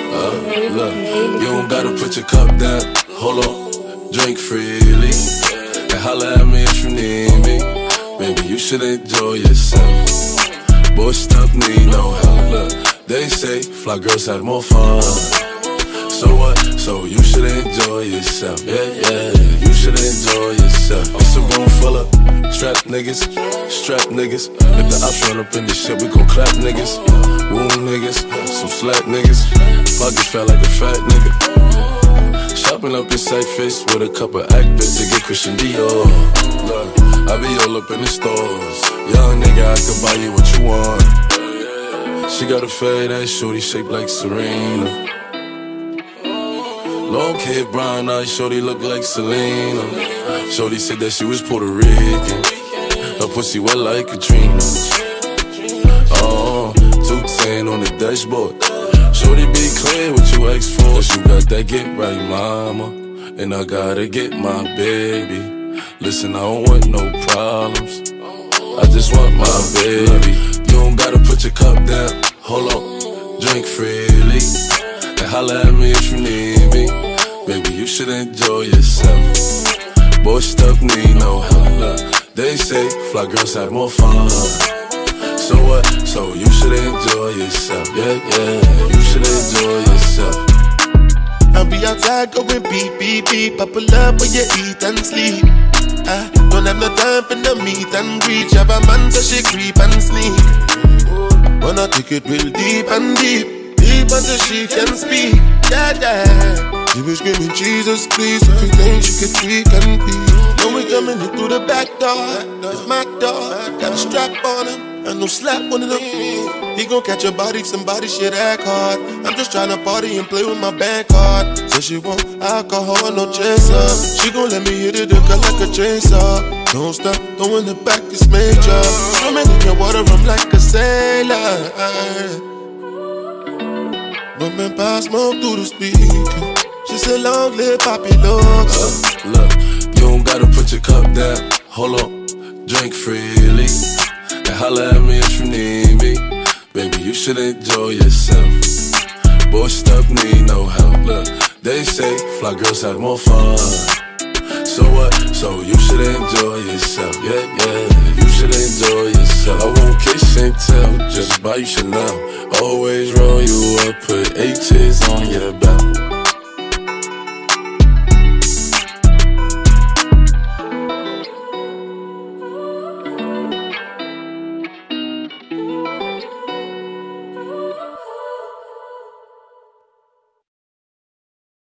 Look, you don't gotta put your cup down. Hold on, drink freely and holla at me if you need me. Baby, you should enjoy yourself. Boy, stuff need no help. Look, they say fly girls have more fun. So what? So you should enjoy yourself. Yeah, yeah, you should enjoy yourself. It's a room full of strapped niggas. If the ops run up in this shit, we gon' clap niggas. Wound niggas, some slack niggas. Pockets felt like a fat nigga. Shopping up in Cypress with a couple actors to get Christian Dior. Look, I be all up in the stores. Young nigga, I can buy you what you want. She got a fade ass shorty shaped like Serena. Long hair, brown eyes, shorty look like Selena. Shorty said that she was Puerto Rican. Her pussy wet like Katrina. Oh, 210 on the dashboard. Shorty be clear what you ask for. Cause you got that get right, mama. And I gotta get my baby. Listen, I don't want no problems. I just want my baby. You don't gotta put your cup down. Hold on, drink freely and holla at me if you need me. Baby, you should enjoy yourself. Boy, stuff need no help. Look, they say fly girls have more fun. So what? So you should enjoy yourself. Yeah, yeah, you should enjoy yourself. I'll be outside going beep, beep, beep. I pull up when you eat and sleep. I don't have no time for the meet and greet. Have a man so she creep and sneak. Wanna take it real deep and deep. Deep until she can speak. Yeah, yeah. She was screaming, Jesus, please. If you think she could tweak and be. When we coming in through the back door, it's my door. Got a strap on him, and no slap one of them. He gon' catch a body if somebody shit act hard. I'm just tryna party and play with my bank card. Says she want alcohol, no chaser. She gon' let me hit it, cut like a chainsaw. Don't stop, throwing it back, it's major. Swimming in your water, I'm like a sailor. Bumpin' past smoke through the speaker. She said, long live Poppy looks. Look, you don't gotta put your cup down. Hold on, drink freely and holla at me if you need me. Baby, you should enjoy yourself. Boy, stuff need no help. Look, they say fly girls have more fun. So what? So you should enjoy yourself. Yeah, yeah, you should enjoy yourself. I won't kiss and tell, just buy you Chanel. Always roll you up, put H's on your belt.